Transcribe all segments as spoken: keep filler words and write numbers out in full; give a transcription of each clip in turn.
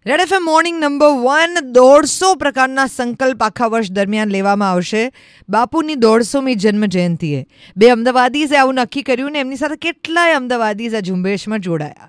Red FM morning number one દોઢસો પ્રકારના સંકલ્પ આખા વર્ષ દરમિયાન લેવામાં આવશે બાપુની દોઢસોમી જન્મ જયંતિએ. બે અમદાવાદીઝે આવું નક્કી કર્યું ને એમની સાથે કેટલાય અમદાવાદીઝ આ ઝુંબેશમાં જોડાયા.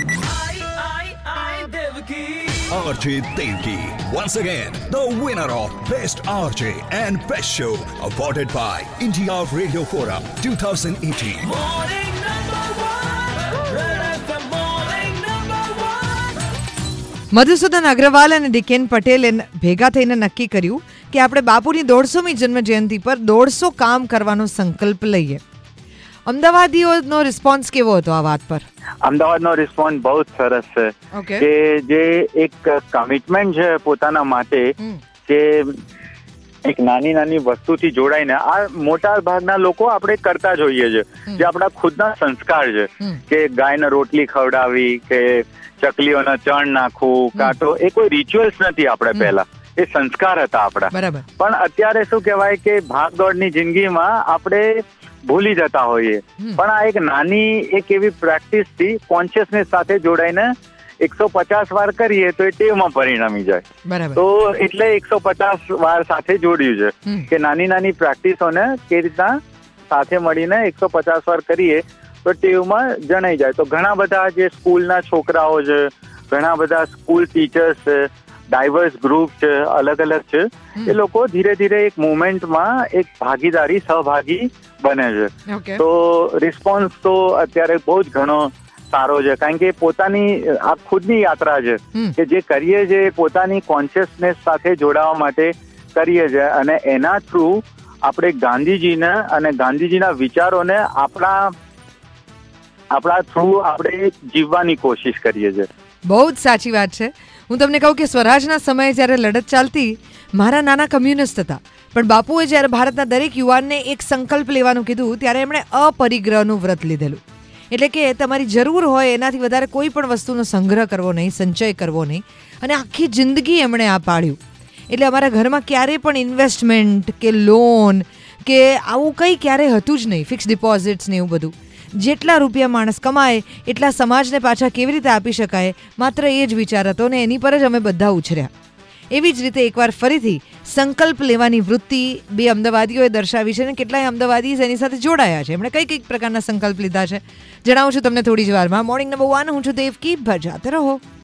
R J Devki, once again, the winner of Best R J and Best Show, awarded by India Radio Forum twenty eighteen. Morning number one, Red F M morning number one. Madhusudan Agarwal અને ડીકેન પટેલે ભેગા થઈને નક્કી કર્યું કે આપણે બાપુની દોઢસોમી જન્મ જયંતિ પર દોઢસો કામ કરવાનો સંકલ્પ લઈએ. અમદાવાદીઓનો રિસ્પોન્સ કેવો હતો આ વાત પર? અમદાવાદનો રિસ્પોન્સ બહુ જ સરસ છે. Okay. કે જે એક કમિટમેન્ટ છે પોતાના માટે કે એક નાની નાની વસ્તુથી જોડાઈને આ મોટા ભાગના લોકો આપણે કરતા જોઈએ છે, જે આપણા ખુદના સંસ્કાર છે કે ગાયને રોટલી ખવડાવી કે ચકલીઓને ચણ નાખવું, કાં તો એ કોઈ રિચ્યુઅલ્સ નથી. આપણે પહેલા એ સંસ્કાર હતા આપણા. બરાબર. પણ અત્યારે શું કહેવાય કે ભાગદોડની જિંદગીમાં આપણે ભૂલી જતા હોઈએ. પણ આ એક નાની એક એવી પ્રેક્ટિસ થી કોન્શિયસનેસ સાથે જોડાઈને એકસો પચાસ વાર કરીએ તો એ ટેવમાં પરિણમી જાય. બરાબર. તો એટલે એકસો પચાસ વાર સાથે જોડ્યું છે કે નાની નાની પ્રેક્ટિસોને કે રીતના સાથે મળીને એકસો પચાસ વાર કરીએ તો ટેવમાં જણાઈ જાય. તો ઘણા બધા જે સ્કૂલના છોકરાઓ છે, ઘણા બધા સ્કૂલ ટીચર્સ છે, ડાયવર્સ ગ્રુપ છે, અલગ અલગ છે, એ લોકો ધીરે ધીરે એક મુવમેન્ટમાં એક ભાગીદારી સહભાગી બને છે. Okay. તો રિસ્પોન્સ તો અત્યારે બહુ જ ઘણો સારો છે, કારણ કે પોતાની આ ખુદની યાત્રા છે કે જે કરીએ છે પોતાની કોન્શિયસનેસ સાથે જોડાવા માટે કરીએ છીએ અને એના થ્રુ આપણે ગાંધીજીને અને ગાંધીજીના વિચારોને આપણા આપણા થ્રુ આપણે જીવવાની કોશિશ કરીએ છીએ. બહુ જ સાચી વાત છે. હું તમને કહું કે સ્વરાજના સમયે જ્યારે લડત ચાલતી, મારા નાના કમ્યુનિસ્ટ હતા, પણ બાપુએ જ્યારે ભારતના દરેક યુવાનને એક સંકલ્પ લેવાનું કીધું ત્યારે એમણે અપરિગ્રહનું વ્રત લીધેલું. એટલે કે તમારી જરૂર હોય એનાથી વધારે કોઈ પણ વસ્તુનો સંગ્રહ કરવો નહીં, સંચય કરવો નહીં, અને આખી જિંદગી એમણે આ પાડ્યું. એટલે અમારા ઘરમાં ક્યારેય પણ ઇન્વેસ્ટમેન્ટ કે લોન કે આવું કંઈ ક્યારેય હતું જ નહીં. ફિક્સ ડિપોઝિટ્સ ને એવું બધું. જેટલા રૂપિયા માણસ કમાય એટલા સમાજને પાછા કેવી રીતે આપી શકાય, માત્ર એ જ વિચાર હતો ને એની પર જ અમે બધા ઉછર્યા. એવી જ રીતે એકવાર ફરીથી સંકલ્પ લેવાની વૃત્તિ બે અમદાવાદીઓએ દર્શાવી છે અને કેટલાય અમદાવાદી એની સાથે જોડાયા છે. એમણે કઈ કઈ પ્રકારના સંકલ્પ લીધા છે જણાવું છું તમને થોડી જ વારમાં. મોર્નિંગ નંબર વન, હું છું દેવકી. ભજાતે રહો.